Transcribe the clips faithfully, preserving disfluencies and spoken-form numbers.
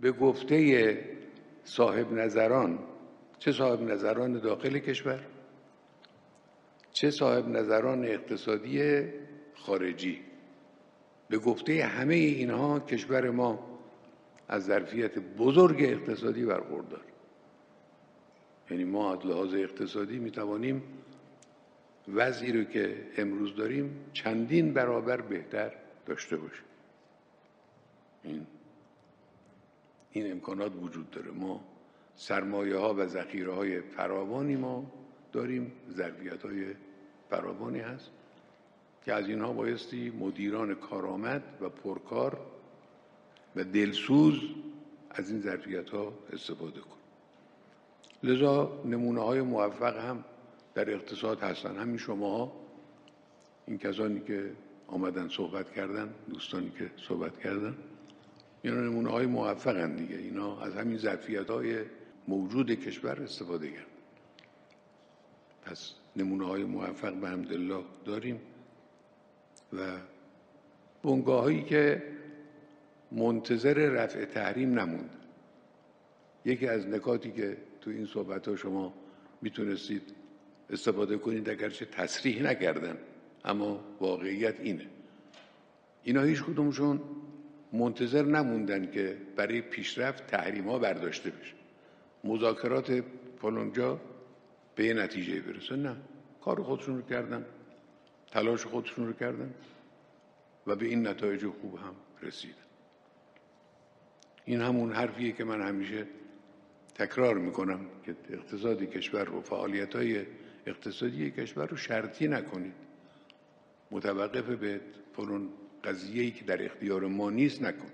به گفته صاحب نظران، چه صاحب نظران داخل کشور چه صاحب نظران اقتصادی خارجی، به گفته همه اینها کشور ما از ظرفیت بزرگ اقتصادی برخوردار. یعنی ما از لحاظ اقتصادی میتوانیم وضعی رو که امروز داریم چندین برابر بهتر داشته باشیم. این این امکانات وجود داره. ما سرمایه ها و ذخیره های فراوانی ما داریم، ظرفیت های فراوانی هست که از اینها بایستی مدیران کارآمد و پرکار و دلسوز از این ظرفیت ها استفاده کنند. لذا نمونه های موفق هم در اقتصاد هستن. همین شماها، این کسانی که آمدن صحبت کردن، دوستانی که صحبت کردن، اینا نمونه های موفقن دیگه. اینا از همین ظرفیت های موجود کشور استفاده کردن. پس نمونه های موفق به حمدالله داریم و بنگاه هایی که منتظر رفع تحریم نموند. یکی از نکاتی که تو این صحبت ها شما میتونستید استفاده کنید، اگرچه تصریح نکردن اما واقعیت اینه، اینا هیچ کدومشون منتظر نموندن که برای پیشرفت تحریم ها برداشته بشه، مذاکرات فلانجا به یه نتیجه برسه. نه، کار خودشون رو کردن، تلاش خودشون رو کردن و به این نتایج خوب هم رسیدن. این همون حرفیه که من همیشه تکرار میکنم که اقتصاد کشور و فعالیت‌های اقتصادی کشور رو شرطی نکنید، متوقف به فلان قضیه‌ای که در اختیار ما نیست نکن.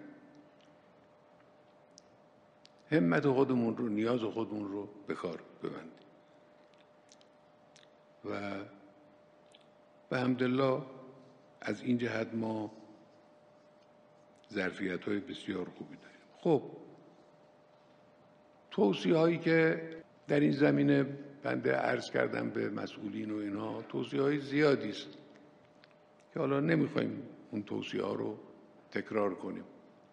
همت خودمون رو، نیاز خودمون رو به کار ببندیم و به حمدالله از این جهت ما ظرفیت‌های بسیار خوبی داریم. خب توصیه هایی که در این زمینه بنده عرض کردم به مسئولین و اینها، توصیه های زیادی است که حالا نمیخوایم اون توصیه ها رو تکرار کنیم.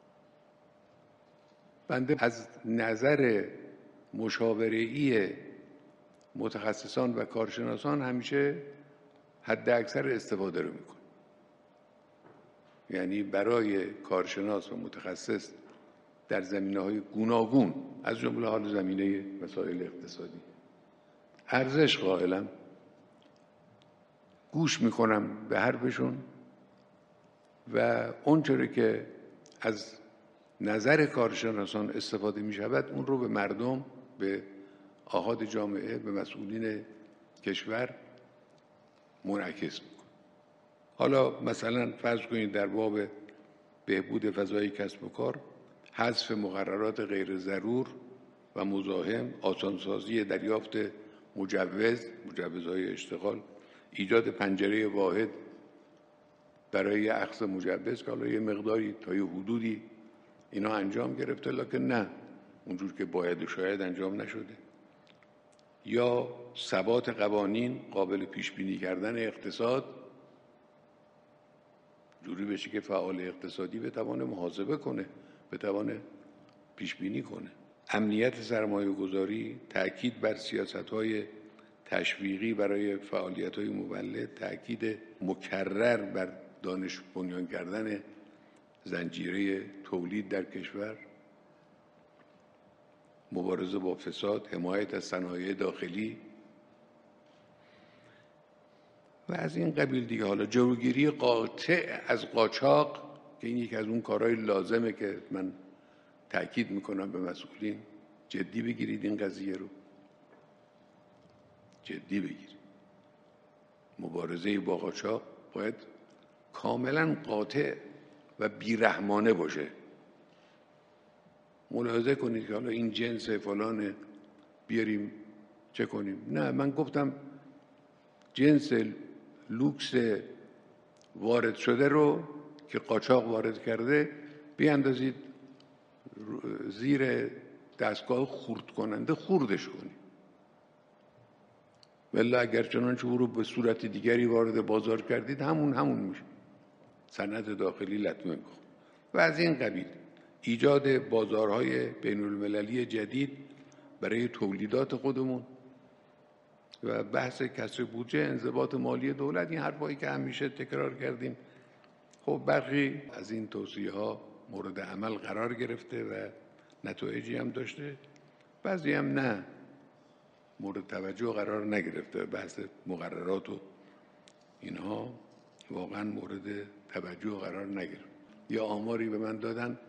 بنده از نظر مشاوره‌ای متخصصان و کارشناسان همیشه حد اکثر استفاده رو میکنم. یعنی برای کارشناس و متخصص در زمینه‌های گوناگون از جمله حال زمینه مسائل اقتصادی ارزش قائلم، گوش میکنم به حرفشون و اونچوری که از نظر کارشناسان استفاده میشود اون رو به مردم، به آحاد جامعه، به مسئولین کشور منعکس میکنم. حالا مثلا فرض کنید در باب بهبود فضای کسب و کار، حذف مقررات غیر ضرور و مزاحم، آسانسازی دریافت مجوز، مجوزهای اشتغال، ایجاد پنجره واحد برای اخذ مجوز که حالا یه مقداری تا یه حدودی اینا انجام گرفته، لکن نه اونجور که باید و شاید انجام نشده. یا ثبات قوانین، قابل پیش بینی کردن اقتصاد، جوری بشه که فعال اقتصادی بتوانه محاسبه کنه، بتوانه پیش بینی کنه. امنیت سرمایه گذاری، تأکید بر سیاست‌های تشویقی برای فعالیت‌های مولد، تأکید مکرر بر دانش بنیان کردن زنجیره تولید در کشور، مبارزه با فساد، حمایت از صنایع داخلی و از این قبیل دیگه. حالا جلوگیری قاطع از قاچاق که این یکی از اون کارهای لازمه که من تأکید میکنم به مسئولین، جدی بگیرید این قضیه رو، جدی بگیرید. مبارزه با قاچاق باید کاملا قاطع و بیرحمانه باشه. ملاحظه کنید که حالا این جنس فلان بیاریم چه کنیم؟ نه، من گفتم جنس لوکس وارد شده رو که قاچاق وارد کرده بیاندازید زیر دستگاه خرد کننده، خردش کنید. ولی اگر چنانچه او رو به صورت دیگری وارد بازار کردید همون همون میشه، صنعت داخلی لطمه می‌خوره و از این قبیل. ایجاد بازارهای بین المللی جدید برای تولیدات خودمون و بحث کسر بودجه، انضباط مالی دولت، این حرفایی که همیشه تکرار کردیم. خب برخی از این توصیه ها مورد عمل قرار گرفته و نتایجی هم داشته، بعضی هم نه، مورد توجه قرار نگرفته. بحث مقررات و اینها واقعا مورد توجه قرار نگرفت. یا آماری به من دادن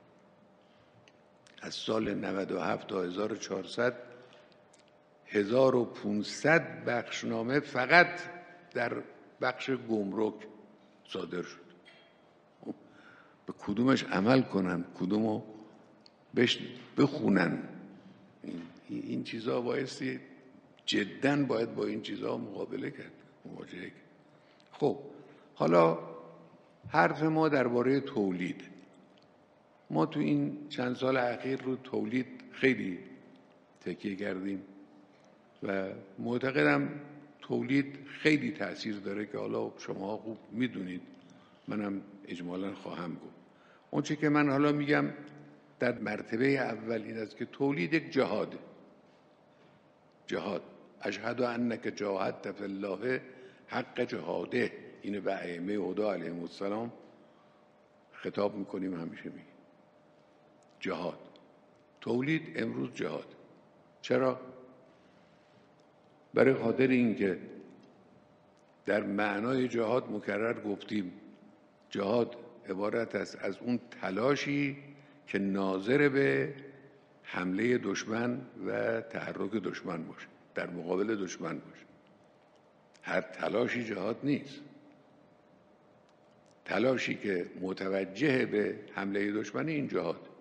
از سال نود و هفت تا هزار و چهارصد هزار و پانصد بخشنامه فقط در بخش گمرک صادر شد. به کدومش عمل کنن، کدومو بخونن؟ این, این چیزها بایستی جداً باید با این چیزها مقابله کرد، مواجهه کرد. خب حالا حرف ما درباره تولید. ما تو این چند سال اخیر رو تولید خیلی تکیه کردیم و معتقدم تولید خیلی تأثیر داره که حالا شما خوب میدونید، منم اجمالاً خواهم گفت. اون چه که من حالا میگم در مرتبه اول این است که تولید یک جهاده. جهاد، اشهد انک جاهدت فی الله حق جهاده، اینو به ائمه هدی علیهم السلام خطاب میکنیم، همیشه میگیم جهاد. تولید امروز جهاد. چرا؟ برای خاطر اینکه در معنای جهاد مکرر گفتیم جهاد عبارت است از اون تلاشی که ناظر به حمله دشمن و تحرک دشمن باشه، در مقابل دشمن باشه. هر تلاشی جهاد نیست. تلاشی که متوجه به حمله دشمن این جهاد.